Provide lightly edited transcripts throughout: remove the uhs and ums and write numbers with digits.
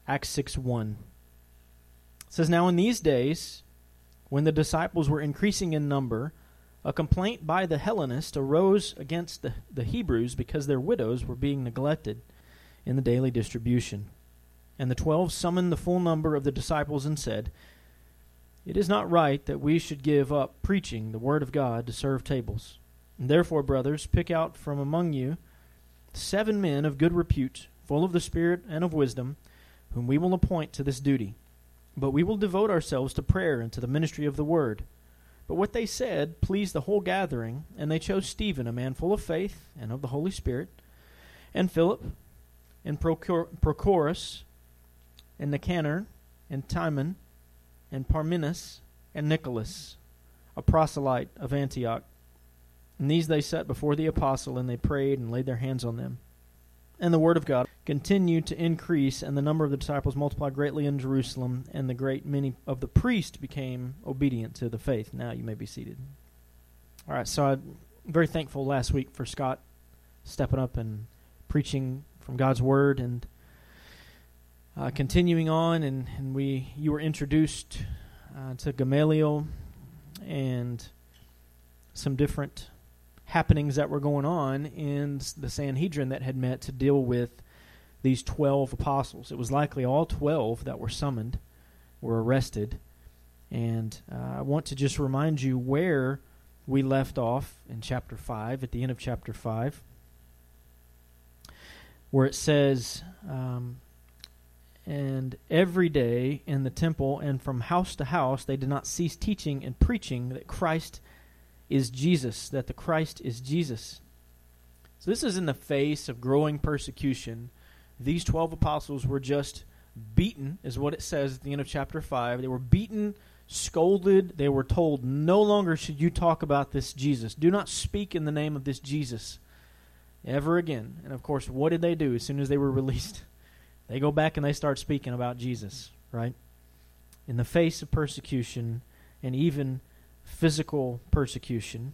Acts 6:1. It says, "Now in these days, when the disciples were increasing in number, a complaint by the Hellenists arose against the Hebrews because their widows were being neglected in the daily distribution. And the 12 summoned the full number of the disciples and said, 'It is not right that we should give up preaching the word of God to serve tables. And therefore, brothers, pick out from among you 7 men of good repute, full of the Spirit and of wisdom, whom we will appoint to this duty. But we will devote ourselves to prayer and to the ministry of the word.' But what they said pleased the whole gathering, and they chose Stephen, a man full of faith and of the Holy Spirit, and Philip, and Prochorus, and Nicanor, and Timon, and Parmenas, and Nicholas, a proselyte of Antioch. And these they set before the apostle, and they prayed and laid their hands on them. And the word of God continued to increase, and the number of the disciples multiplied greatly in Jerusalem, and the great many of the priests became obedient to the faith." Now you may be seated. All right, so I'm very thankful last week for Scott stepping up and preaching from God's word, and continuing on, and you were introduced to Gamaliel and some different happenings that were going on in the Sanhedrin that had met to deal with these 12 apostles. It was likely all 12 that were summoned, were arrested. And I want to just remind you where we left off in chapter 5, at the end of chapter 5, where it says, "And every day in the temple and from house to house they did not cease teaching and preaching that Christ is Jesus," that the Christ is Jesus. So this is in the face of growing persecution. These 12 apostles were just beaten, is what it says at the end of chapter 5. They were beaten, scolded. They were told, no longer should you talk about this Jesus. Do not speak in the name of this Jesus ever again. And of course, what did they do as soon as they were released? They go back and they start speaking about Jesus, right? In the face of persecution and even physical persecution,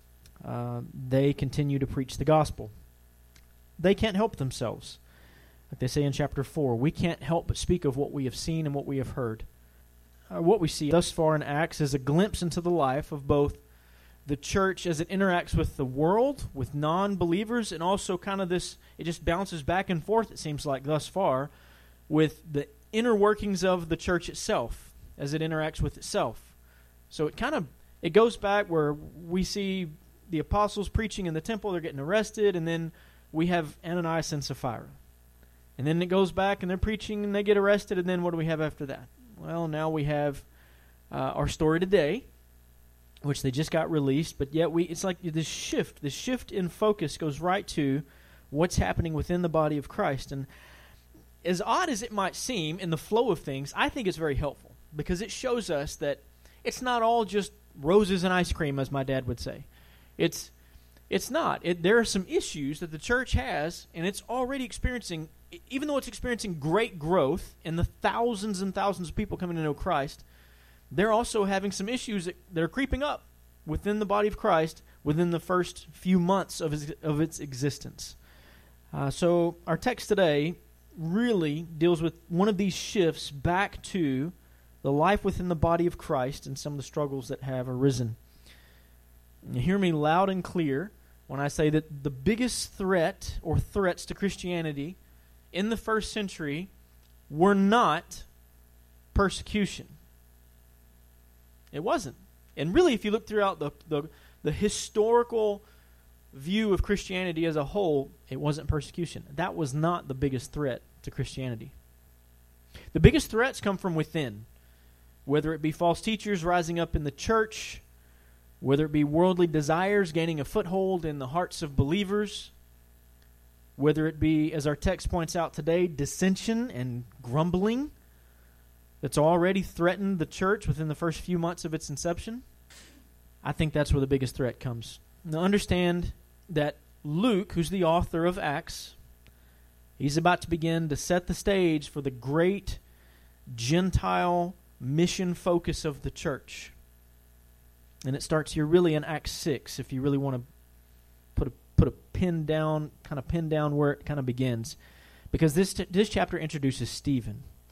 they continue to preach the gospel. They can't help themselves. Like they say in chapter 4, we can't help but speak of what we have seen and what we have heard. What we see thus far in Acts is a glimpse into the life of both the church as it interacts with the world, with non-believers, and also kind of this, it just bounces back and forth, it seems like, thus far, with the inner workings of the church itself as it interacts with itself. So it goes back where we see the apostles preaching in the temple, they're getting arrested, and then we have Ananias and Sapphira. And then it goes back and they're preaching and they get arrested, and then what do we have after that? Well, now we have our story today, which they just got released, but yet it's like this shift in focus goes right to what's happening within the body of Christ. And as odd as it might seem in the flow of things, I think it's very helpful because it shows us that it's not all just roses and ice cream, as my dad would say. It's not. There are some issues that the church has, and it's already experiencing, even though it's experiencing great growth and the thousands and thousands of people coming to know Christ, they're also having some issues that are creeping up within the body of Christ within the first few months of its existence. So our text today really deals with one of these shifts back to the life within the body of Christ and some of the struggles that have arisen. You hear me loud and clear when I say that the biggest threat or threats to Christianity in the first century were not persecution. It wasn't. And really, if you look throughout the historical view of Christianity as a whole, it wasn't persecution. That was not the biggest threat to Christianity. The biggest threats come from within, whether it be false teachers rising up in the church, whether it be worldly desires gaining a foothold in the hearts of believers, whether it be, as our text points out today, dissension and grumbling that's already threatened the church within the first few months of its inception. I think that's where the biggest threat comes. Now understand that Luke, who's the author of Acts, he's about to begin to set the stage for the great Gentile mission focus of the church. And it starts here really in Acts 6, if you really want to put a pin down, kind of pin down where it kind of begins. Because this chapter introduces Stephen.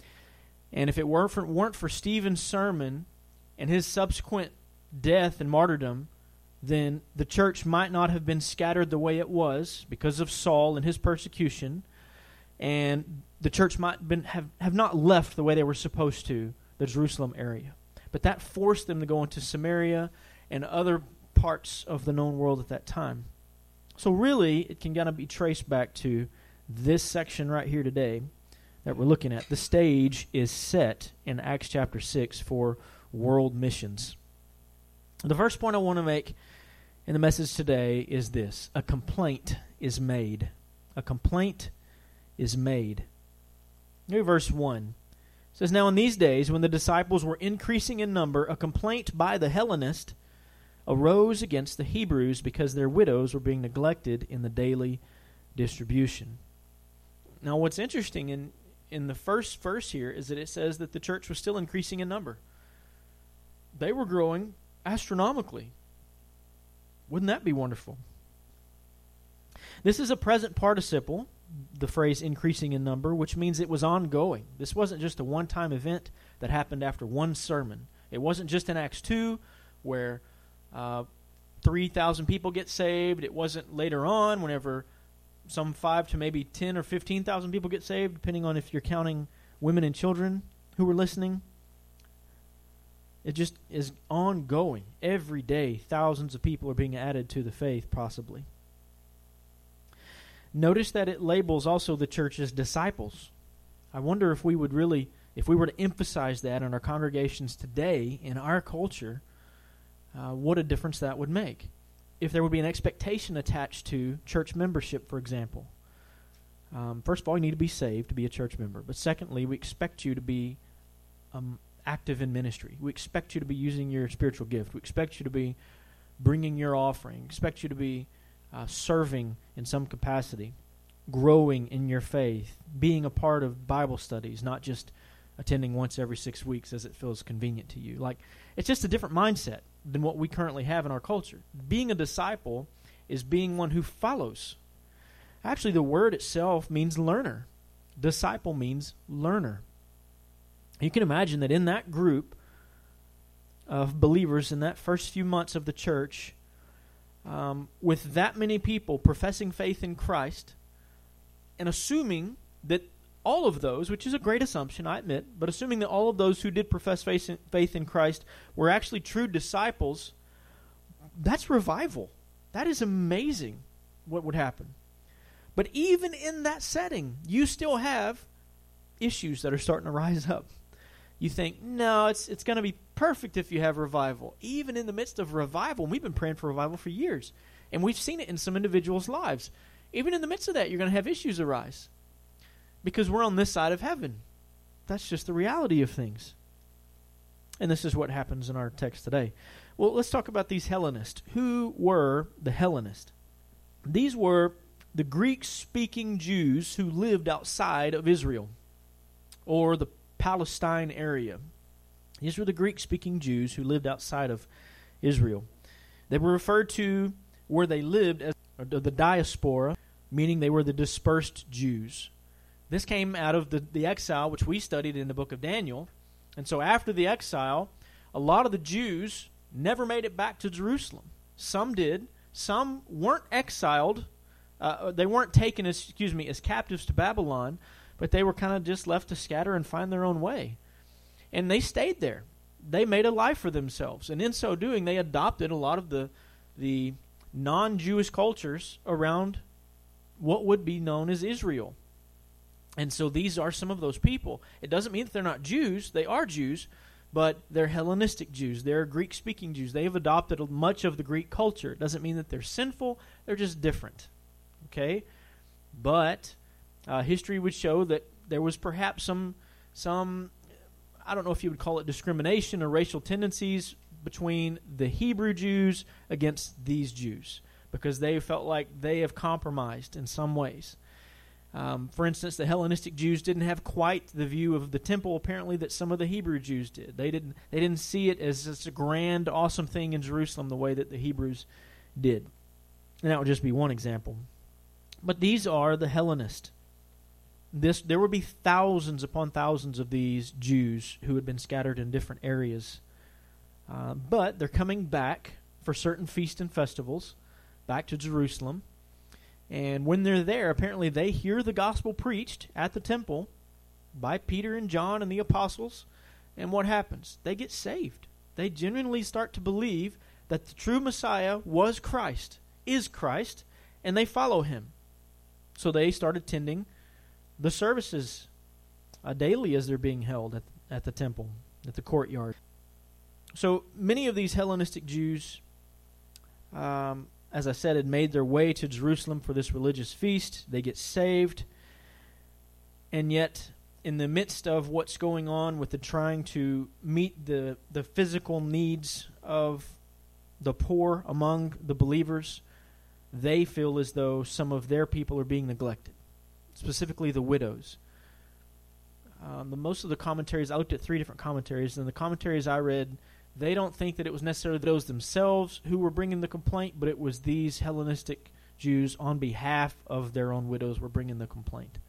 And if it weren't for Stephen's sermon and his subsequent death and martyrdom, then the church might not have been scattered the way it was because of Saul and his persecution, and the church might have not left the way they were supposed to, the Jerusalem area. But that forced them to go into Samaria and other parts of the known world at that time. So really, it can kind of be traced back to this section right here today that we're looking at. The stage is set in Acts chapter 6 for world missions. The first point I want to make in the message today is this: a complaint is made. A complaint is made. Look at verse 1. It says, "Now in these days, when the disciples were increasing in number, a complaint by the Hellenists arose against the Hebrews because their widows were being neglected in the daily distribution." Now what's interesting in the first verse here is that it says that the church was still increasing in number. They were growing astronomically. Wouldn't that be wonderful? This is a present participle, the phrase increasing in number, which means it was ongoing. This wasn't just a one-time event that happened after one sermon. It wasn't just in Acts 2 where 3,000 people get saved. It wasn't later on whenever some 5 to maybe 10 or 15,000 people get saved, depending on if you're counting women and children who were listening. It just is ongoing. Every day, thousands of people are being added to the faith, possibly. Notice that it labels also the church as disciples. I wonder if we were to emphasize that in our congregations today, in our culture, what a difference that would make. If there would be an expectation attached to church membership, for example. First of all, you need to be saved to be a church member. But secondly, we expect you to be active in ministry. We expect you to be using your spiritual gift. We expect you to be bringing your offering. We expect you to be serving in some capacity, growing in your faith, being a part of Bible studies, not just attending once every 6 weeks as it feels convenient to you. Like, it's just a different mindset than what we currently have in our culture. Being a disciple is being one who follows. Actually, the word itself means learner. Disciple means learner. You can imagine that in that group of believers in that first few months of the church, with that many people professing faith in Christ, and assuming that all of those, which is a great assumption, I admit, but assuming that all of those who did profess faith in Christ were actually true disciples, that's revival. That is amazing what would happen. But even in that setting, you still have issues that are starting to rise up. You think, no, it's going to be perfect if you have revival. Even in the midst of revival, and we've been praying for revival for years, and we've seen it in some individuals' lives. Even in the midst of that, you're going to have issues arise because we're on this side of heaven. That's just the reality of things. And this is what happens in our text today. Well, let's talk about these Hellenists. Who were the Hellenists? These were the Greek-speaking Jews who lived outside of Israel, or the Palestine area. These were the Greek-speaking Jews who lived outside of Israel. They were referred to where they lived as the diaspora, meaning they were the dispersed Jews. This came out of the exile, which we studied in the book of Daniel. And so after the exile, a lot of the Jews never made it back to Jerusalem. Some did. Some weren't exiled. They weren't taken as captives to Babylon, but they were kind of just left to scatter and find their own way. And they stayed there. They made a life for themselves. And in so doing, they adopted a lot of the non-Jewish cultures around what would be known as Israel. And so these are some of those people. It doesn't mean that they're not Jews. They are Jews, but they're Hellenistic Jews. They're Greek-speaking Jews. They have adopted much of the Greek culture. It doesn't mean that they're sinful. They're just different. Okay? But history would show that there was perhaps some, I don't know if you would call it discrimination or racial tendencies between the Hebrew Jews against these Jews, because they felt like they have compromised in some ways. For instance, the Hellenistic Jews didn't have quite the view of the temple, apparently, that some of the Hebrew Jews did. They didn't see it as such a grand, awesome thing in Jerusalem the way that the Hebrews did. And that would just be one example. But these are the Hellenists. there would be thousands upon thousands of these Jews who had been scattered in different areas. But they're coming back for certain feasts and festivals, back to Jerusalem. And when they're there, apparently they hear the gospel preached at the temple by Peter and John and the apostles. And what happens? They get saved. They genuinely start to believe that the true Messiah was Christ, is Christ, and they follow him. So they start attending the services daily as they're being held at the temple, at the courtyard. So many of these Hellenistic Jews, as I said, had made their way to Jerusalem for this religious feast. They get saved. And yet, in the midst of what's going on with the trying to meet the physical needs of the poor among the believers, they feel as though some of their people are being neglected, specifically the widows. Most of the commentaries, I looked at 3 different commentaries, and the commentaries I read, they don't think that it was necessarily those themselves who were bringing the complaint, but it was these Hellenistic Jews on behalf of their own widows were bringing the complaint.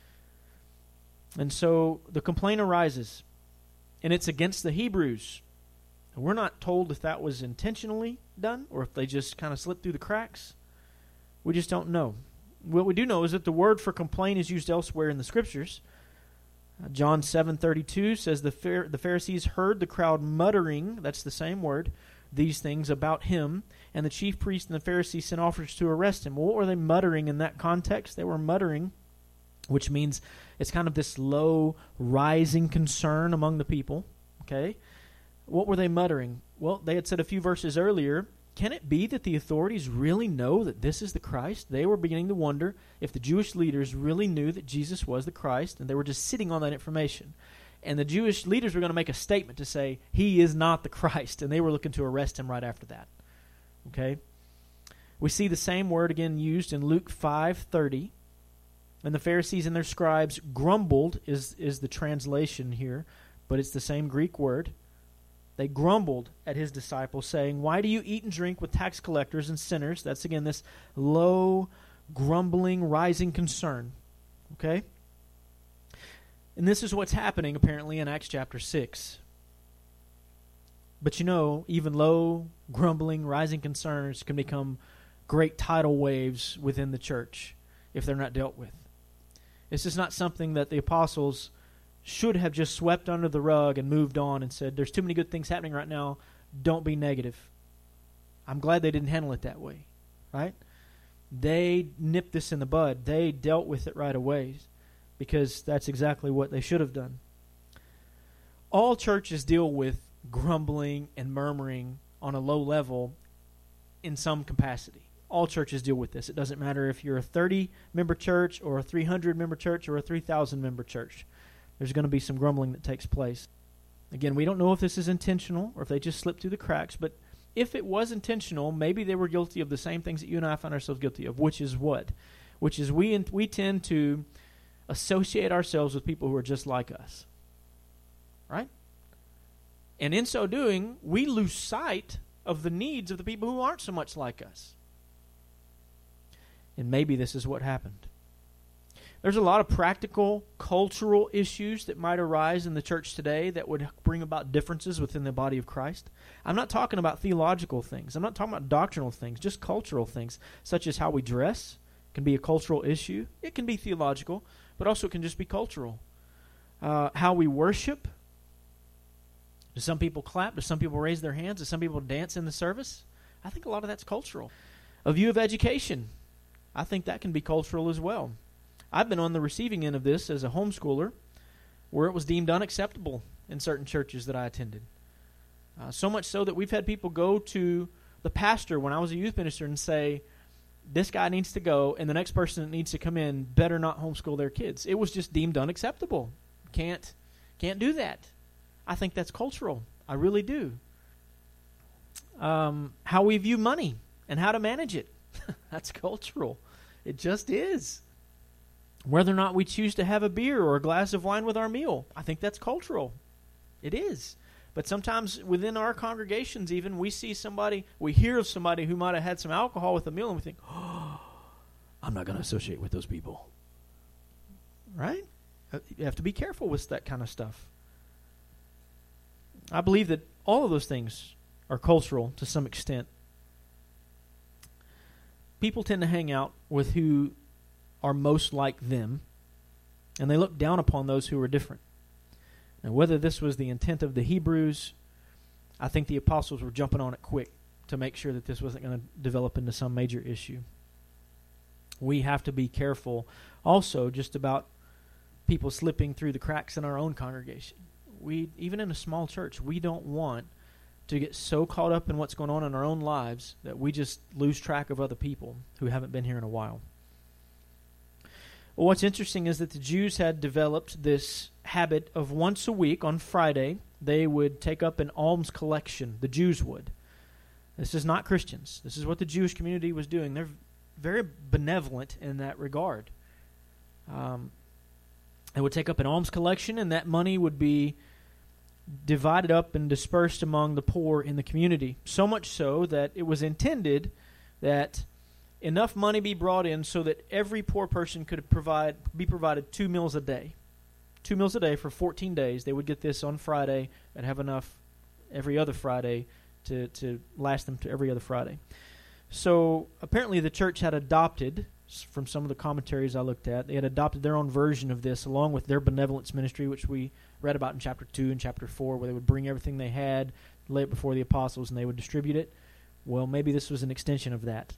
And so the complaint arises, and it's against the Hebrews. And we're not told if that was intentionally done or if they just kind of slipped through the cracks. We just don't know. What we do know is that the word for complaint is used elsewhere in the Scriptures. John 7:32 says the Pharisees heard the crowd muttering, that's the same word, these things about him, and the chief priest and the Pharisees sent officers to arrest him. Well, what were they muttering in that context? They were muttering, which means it's kind of this low, rising concern among the people. Okay? What were they muttering? Well, they had said a few verses earlier, can it be that the authorities really know that this is the Christ? They were beginning to wonder if the Jewish leaders really knew that Jesus was the Christ, and they were just sitting on that information. And the Jewish leaders were going to make a statement to say, he is not the Christ, and they were looking to arrest him right after that. Okay? We see the same word again used in Luke 5:30. And the Pharisees and their scribes grumbled, is the translation here, but it's the same Greek word. They grumbled at his disciples, saying, why do you eat and drink with tax collectors and sinners? That's again this low, grumbling, rising concern. Okay? And this is what's happening apparently in Acts chapter 6. But you know, even low, grumbling, rising concerns can become great tidal waves within the church if they're not dealt with. This is not something that the apostles should have just swept under the rug and moved on and said, there's too many good things happening right now, don't be negative. I'm glad they didn't handle it that way, right? They nipped this in the bud. They dealt with it right away because that's exactly what they should have done. All churches deal with grumbling and murmuring on a low level in some capacity. All churches deal with this. It doesn't matter if you're a 30-member church or a 300-member church or a 3,000-member church. There's going to be some grumbling that takes place. Again, we don't know if this is intentional or if they just slipped through the cracks, but if it was intentional, maybe they were guilty of the same things that you and I find ourselves guilty of, which is what? Which is we tend to associate ourselves with people who are just like us. Right? And in so doing, we lose sight of the needs of the people who aren't so much like us. And maybe this is what happened. There's a lot of practical, cultural issues that might arise in the church today that would bring about differences within the body of Christ. I'm not talking about theological things. I'm not talking about doctrinal things, just cultural things, such as how we dress can be a cultural issue. It can be theological, but also it can just be cultural. How we worship. Do some people clap? Do some people raise their hands? Do some people dance in the service? I think a lot of that's cultural. A view of education. I think that can be cultural as well. I've been on the receiving end of this as a homeschooler where it was deemed unacceptable in certain churches that I attended. So much so that we've had people go to the pastor when I was a youth minister and say, this guy needs to go and the next person that needs to come in better not homeschool their kids. It was just deemed unacceptable. Can't do that. I think that's cultural. I really do. How we view money and how to manage it. That's cultural. It just is. Whether or not we choose to have a beer or a glass of wine with our meal, I think that's cultural. It is. But sometimes within our congregations even, we hear of somebody who might have had some alcohol with a meal and we think, oh, I'm not going to associate with those people. right? You have to be careful with that kind of stuff. I believe that all of those things are cultural to some extent. People tend to hang out with who are most like them, and they look down upon those who are different. Now, whether this was the intent of the Hebrews, I think the apostles were jumping on it quick to make sure that this wasn't going to develop into some major issue. We have to be careful also just about people slipping through the cracks in our own congregation. Even in a small church, we don't want to get so caught up in what's going on in our own lives that we just lose track of other people who haven't been here in a while. Well, what's interesting is that the Jews had developed this habit of once a week on Friday, they would take up an alms collection. The Jews would. This is not Christians. This is what the Jewish community was doing. They're very benevolent in that regard. They would take up an alms collection, and that money would be divided up and dispersed among the poor in the community. So much so that it was intended that enough money be brought in so that every poor person could be provided 2 meals a day. 2 meals a day for 14 days. They would get this on Friday and have enough every other Friday to last them to every other Friday. So apparently the church had adopted, from some of the commentaries I looked at, they had adopted their own version of this along with their benevolence ministry, which we read about in chapter 2 and chapter 4, where they would bring everything they had, lay it before the apostles, and they would distribute it. Well, maybe this was an extension of that.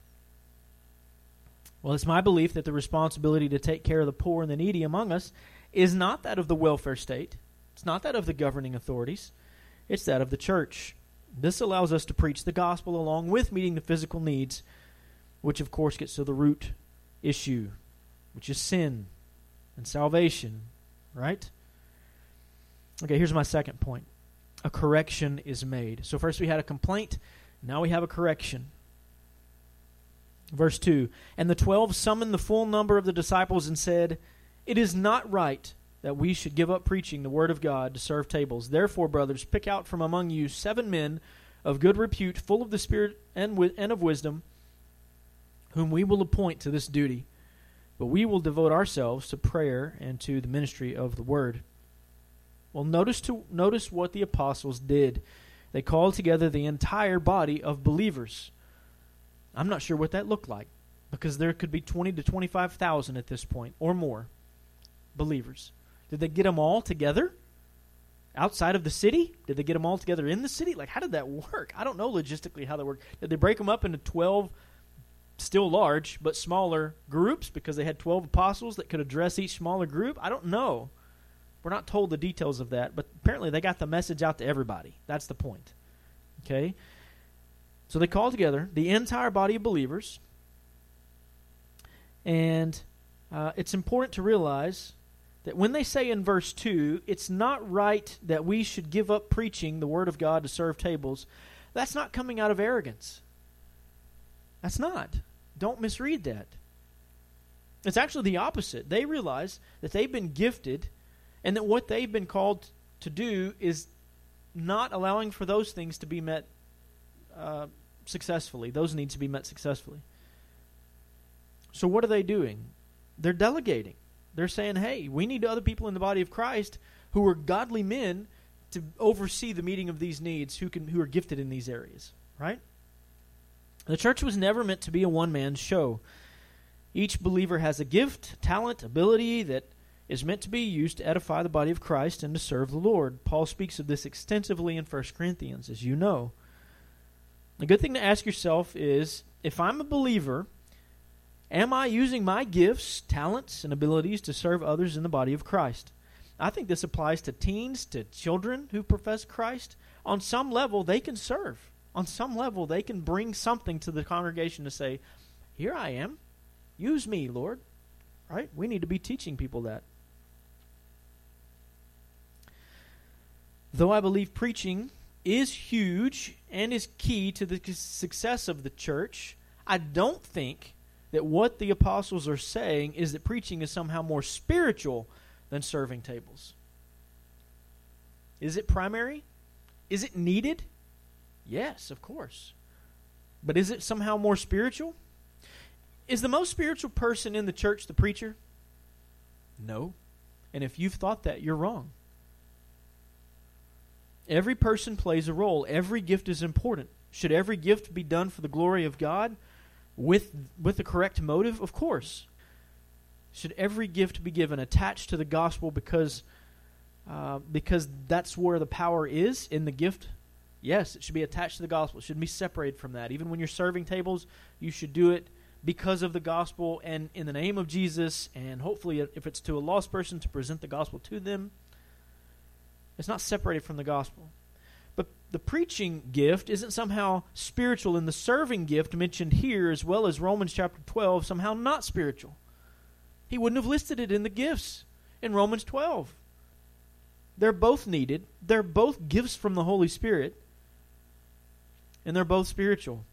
Well, it's my belief that the responsibility to take care of the poor and the needy among us is not that of the welfare state. It's not that of the governing authorities. It's that of the church. This allows us to preach the gospel along with meeting the physical needs, which of course gets to the root issue, which is sin and salvation, right? Okay, here's my second point. A correction is made. So first we had a complaint, now we have a correction. Verse 2, and the 12 summoned the full number of the disciples and said, "It is not right that we should give up preaching the word of God to serve tables. Therefore, brothers, pick out from among you 7 men of good repute, full of the Spirit and of wisdom, whom we will appoint to this duty. But we will devote ourselves to prayer and to the ministry of the word." Well, notice what the apostles did. They called together the entire body of believers. I'm not sure what that looked like, because there could be 20 to 25,000 at this point, or more, believers. Did they get them all together outside of the city? Did they get them all together in the city? Like, how did that work? I don't know logistically how that worked. Did they break them up into 12 still large but smaller groups because they had 12 apostles that could address each smaller group? I don't know. We're not told the details of that, but apparently they got the message out to everybody. That's the point. Okay? So they called together the entire body of believers, and it's important to realize that when they say in verse 2, it's not right that we should give up preaching the word of God to serve tables, that's not coming out of arrogance. That's not. Don't misread that. It's actually the opposite. They realize that they've been gifted and that what they've been called to do is not allowing for those things to be met successfully. Those needs to be met successfully. So what are they doing? They're delegating. They're saying, hey, we need other people in the body of Christ who are godly men to oversee the meeting of these needs, who are gifted in these areas, right? The church was never meant to be a one-man show. Each believer has a gift, talent, ability that is meant to be used to edify the body of Christ and to serve the Lord. Paul speaks of this extensively in 1 Corinthians, as you know. A good thing to ask yourself is, if I'm a believer, am I using my gifts, talents, and abilities to serve others in the body of Christ? I think this applies to teens, to children who profess Christ. On some level, they can serve. On some level, they can bring something to the congregation to say, here I am. Use me, Lord. Right? We need to be teaching people that. Though I believe preaching is huge and is key to the success of the church, I don't think that what the apostles are saying is that preaching is somehow more spiritual than serving tables. Is it primary? Is it needed? Yes, of course. But is it somehow more spiritual? Is the most spiritual person in the church the preacher? No. And if you've thought that, you're wrong. Every person plays a role. Every gift is important. Should every gift be done for the glory of God with the correct motive? Of course. Should every gift be given attached to the gospel because that's where the power is in the gift? Yes, it should be attached to the gospel. It shouldn't be separated from that. Even when you're serving tables, you should do it because of the gospel and in the name of Jesus, and hopefully if it's to a lost person, to present the gospel to them. It's not separated from the gospel. But the preaching gift isn't somehow spiritual, and the serving gift mentioned here, as well as Romans chapter 12, somehow not spiritual. He wouldn't have listed it in the gifts in Romans 12. They're both needed. They're both gifts from the Holy Spirit. And they're both spiritual.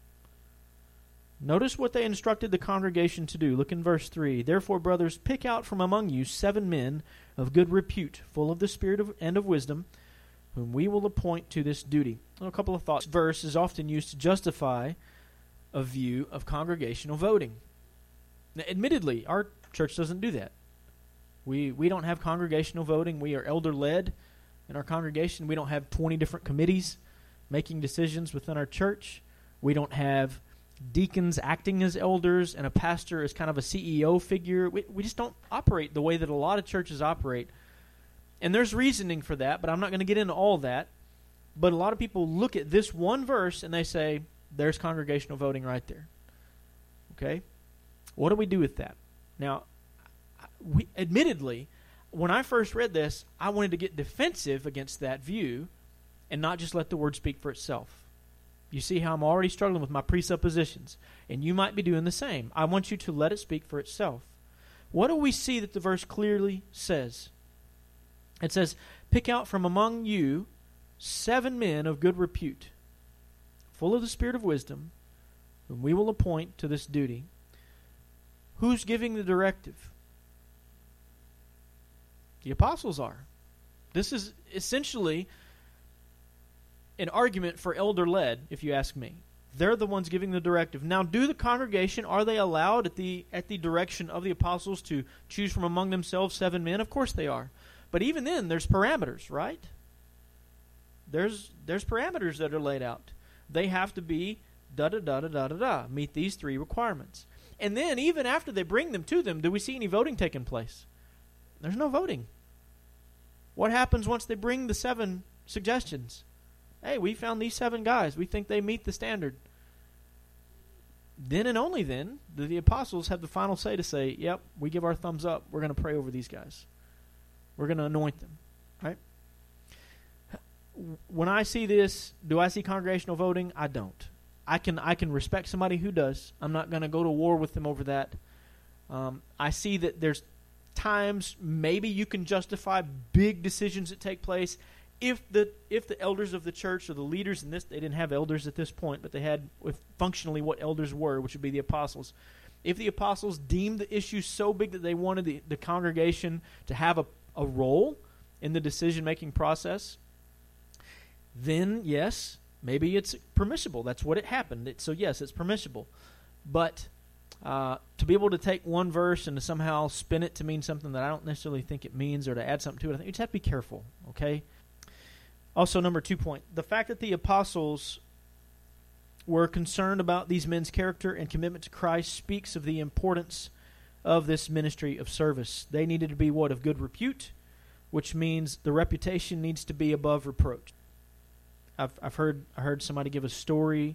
Notice what they instructed the congregation to do. Look in verse 3. Therefore, brothers, pick out from among you 7 men of good repute, full of the Spirit and of wisdom, whom we will appoint to this duty. Well, a couple of thoughts. This verse is often used to justify a view of congregational voting. Now, admittedly, our church doesn't do that. We don't have congregational voting. We are elder-led in our congregation. We don't have 20 different committees making decisions within our church. We don't have deacons acting as elders and a pastor as kind of a CEO figure. We just don't operate the way that a lot of churches operate. And there's reasoning for that, but I'm not going to get into all that. But a lot of people look at this one verse and they say, there's congregational voting right there. Okay? What do we do with that? Now, admittedly, when I first read this, I wanted to get defensive against that view and not just let the word speak for itself. You see how I'm already struggling with my presuppositions, and you might be doing the same. I want you to let it speak for itself. What do we see that the verse clearly says? It says, pick out from among you 7 men of good repute, full of the spirit of wisdom, whom we will appoint to this duty. Who's giving the directive? The apostles are. This is essentially an argument for elder-led, if you ask me. They're the ones giving the directive. Now, do the congregation, are they allowed at the direction of the apostles to choose from among themselves 7 men? Of course they are. But even then, there's parameters, right? There's parameters that are laid out. They have to be da-da-da-da-da-da-da, meet these 3 requirements. And then, even after they bring them to them, do we see any voting taking place? There's no voting. What happens once they bring the 7 suggestions? Hey, we found these 7 guys. We think they meet the standard. Then and only then do the apostles have the final say to say, yep, we give our thumbs up. We're going to pray over these guys. We're going to anoint them. Right? When I see this, do I see congregational voting? I don't. I can respect somebody who does. I'm not going to go to war with them over that. I see that there's times maybe you can justify big decisions that take place if the elders of the church or the leaders in this, they didn't have elders at this point, but they had functionally what elders were, which would be the apostles. If the apostles deemed the issue so big that they wanted the congregation to have a role in the decision-making process, then yes, maybe it's permissible. That's what it happened. So yes, it's permissible. But to be able to take one verse and to somehow spin it to mean something that I don't necessarily think it means, or to add something to it, I think you just have to be careful, okay? Also, number 2 point, the fact that the apostles were concerned about these men's character and commitment to Christ speaks of the importance of this ministry of service. They needed to be what? Of good repute, which means the reputation needs to be above reproach. I heard somebody give a story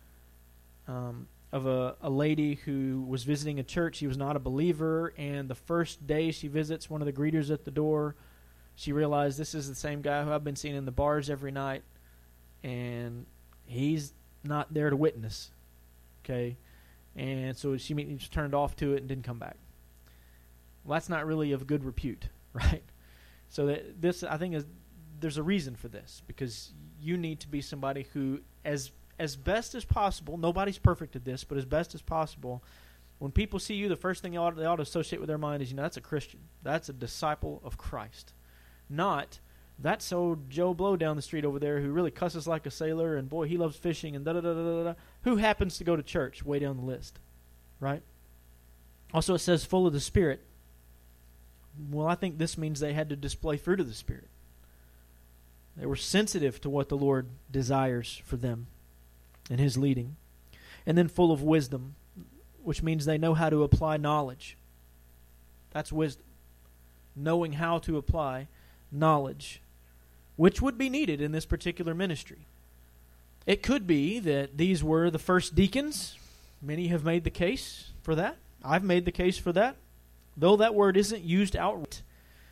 of a lady who was visiting a church. She was not a believer, and the first day she visits, one of the greeters at the door, she realized this is the same guy who I've been seeing in the bars every night, and he's not there to witness. Okay? And so she just turned off to it and didn't come back. Well, that's not really of good repute, right? So this, I think, there's a reason for this, because you need to be somebody who, as best as possible, nobody's perfect at this, but as best as possible, when people see you, the first thing they ought to associate with their mind is, that's a Christian. That's a disciple of Christ. Not, that's old Joe Blow down the street over there who really cusses like a sailor, and boy, he loves fishing, and da-da-da-da-da-da. Who happens to go to church way down the list, right? Also, it says full of the Spirit. Well, I think this means they had to display fruit of the Spirit. They were sensitive to what the Lord desires for them in His leading. And then full of wisdom, which means they know how to apply knowledge. That's wisdom. Knowing how to apply knowledge, which would be needed in this particular ministry. It could be that these were the first deacons. Many have made the case for that. I've made the case for that. Though that word isn't used outright.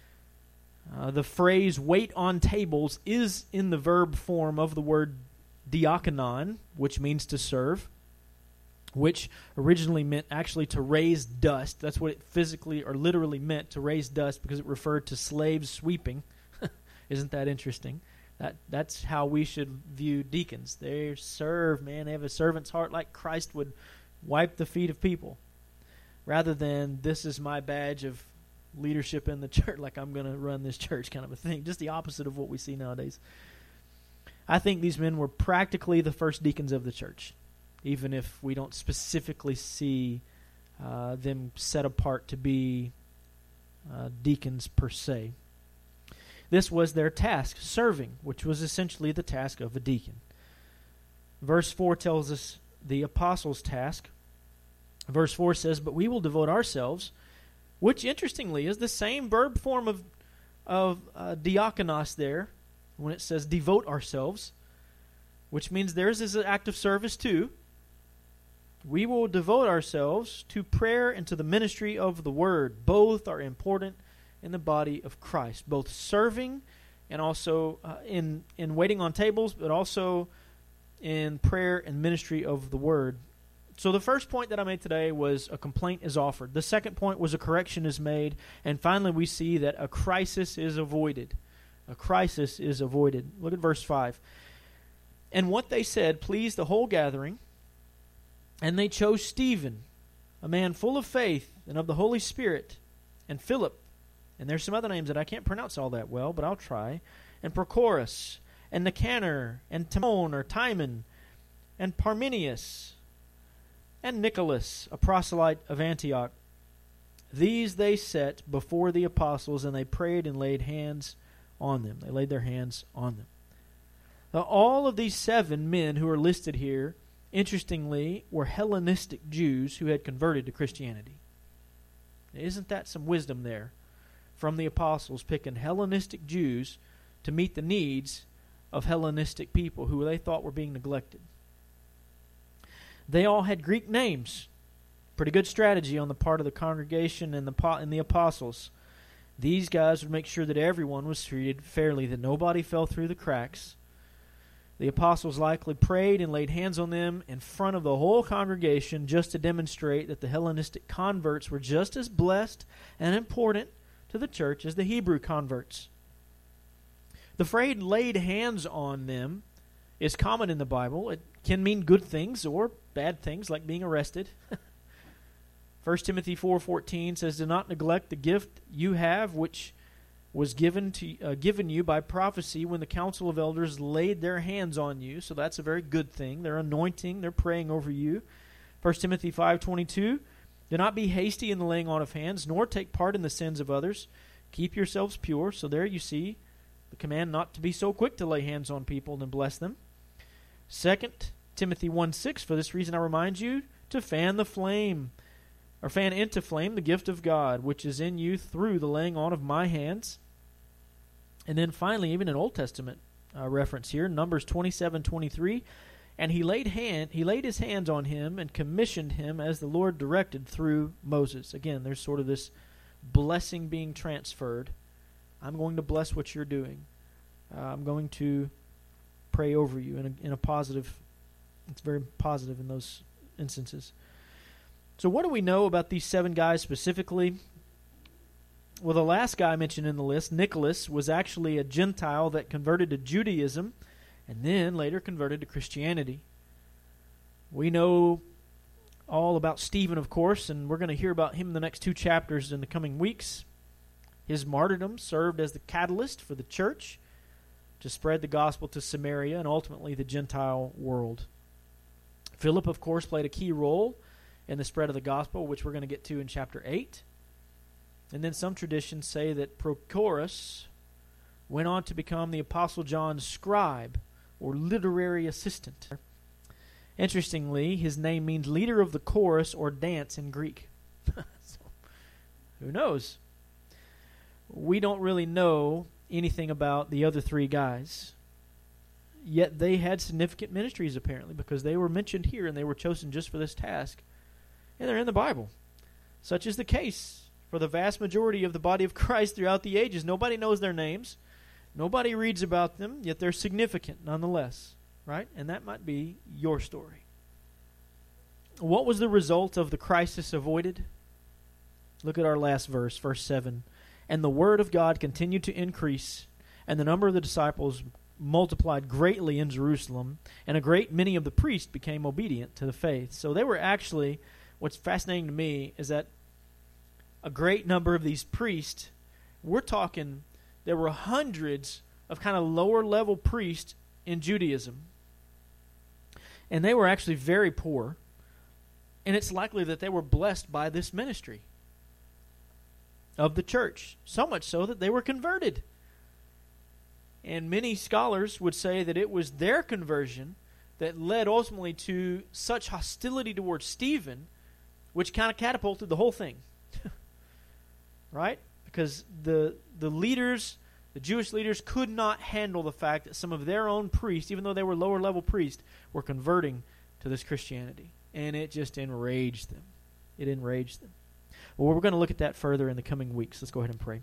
The phrase wait on tables is in the verb form of the word diakonon, which means to serve, which originally meant actually to raise dust. That's what it physically or literally meant, to raise dust, because it referred to slaves sweeping. Isn't that interesting? That's how we should view deacons. They serve, man. They have a servant's heart like Christ would wipe the feet of people, rather than this is my badge of leadership in the church, like I'm going to run this church kind of a thing. Just the opposite of what we see nowadays. I think these men were practically the first deacons of the church, even if we don't specifically see them set apart to be deacons per se. This was their task, serving, which was essentially the task of a deacon. Verse 4 tells us the apostles' task. Verse 4 says, "But we will devote ourselves," which, interestingly, is the same verb form of diakonos there, when it says devote ourselves, which means theirs is an act of service too. We will devote ourselves to prayer and to the ministry of the word. Both are important in the body of Christ, both serving and also in waiting on tables, but also in prayer and ministry of the word. So the first point that I made today was a complaint is offered. The second point was a correction is made. And finally we see that a crisis is avoided. A crisis is avoided. Look at verse 5. "And what they said pleased the whole gathering, and they chose Stephen, a man full of faith and of the Holy Spirit, and Philip," and there's some other names that I can't pronounce all that well, but I'll try, "and Prochorus, and Nicanor, and Timon, and Parmenius, and Nicholas, a proselyte of Antioch. These they set before the apostles, and they prayed and laid hands on them." They laid their hands on them. Now, all of these 7 men who are listed here, interestingly, were Hellenistic Jews who had converted to Christianity. Isn't that some wisdom there from the apostles, picking Hellenistic Jews to meet the needs of Hellenistic people who they thought were being neglected? They all had Greek names. Pretty good strategy on the part of the congregation and the apostles. These guys would make sure that everyone was treated fairly, that nobody fell through the cracks. The apostles likely prayed and laid hands on them in front of the whole congregation just to demonstrate that the Hellenistic converts were just as blessed and important to the church as the Hebrew converts. The phrase "laid hands on them" is common in the Bible. It can mean good things or bad things, like being arrested. 1 Timothy 4:14 says, "Do not neglect the gift you have, which was given you by prophecy when the council of elders laid their hands on you." So that's a very good thing. They're anointing, they're praying over you. 1 Timothy 5:22, "Do not be hasty in the laying on of hands, nor take part in the sins of others. Keep yourselves pure." So there you see the command not to be so quick to lay hands on people and bless them. 2 Timothy 1:6, "For this reason I remind you to fan into flame the gift of God, which is in you through the laying on of my hands." And then finally, even an Old Testament reference here, Numbers 27:23, "And he laid his hands on him and commissioned him as the Lord directed through Moses." Again, there's sort of this blessing being transferred. I'm going to bless what you're doing. I'm going to pray over you in a positive. It's very positive in those instances. So what do we know about these 7 guys specifically? Well, the last guy mentioned in the list, Nicholas, was actually a Gentile that converted to Judaism and then later converted to Christianity. We know all about Stephen, of course, and we're going to hear about him in the next 2 chapters in the coming weeks. His martyrdom served as the catalyst for the church to spread the gospel to Samaria and ultimately the Gentile world. Philip, of course, played a key role in the spread of the gospel, which we're going to get to in chapter 8. And then some traditions say that Prochorus went on to become the Apostle John's scribe or literary assistant. Interestingly, his name means leader of the chorus or dance in Greek. So, who knows? We don't really know anything about the other three guys. Yet they had significant ministries apparently, because they were mentioned here and they were chosen just for this task. And they're in the Bible. Such is the case for the vast majority of the body of Christ throughout the ages. Nobody knows their names. Nobody reads about them, yet they're significant nonetheless. Right? And that might be your story. What was the result of the crisis avoided? Look at our last verse, verse 7. And the word of God continued to increase, and the number of the disciples multiplied greatly in Jerusalem, and a great many of the priests became obedient to the faith. So they were actually, what's fascinating to me is that a great number of these priests, we're talking, there were hundreds of kind of lower level priests in Judaism. And they were actually very poor. And it's likely that they were blessed by this ministry of the church. So much so that they were converted. And many scholars would say that it was their conversion that led ultimately to such hostility towards Stephen, which kind of catapulted the whole thing. Right? Because the leaders, the Jewish leaders, could not handle the fact that some of their own priests, even though they were lower level priests, were converting to this Christianity. And it just enraged them. It enraged them. Well, we're going to look at that further in the coming weeks. Let's go ahead and pray.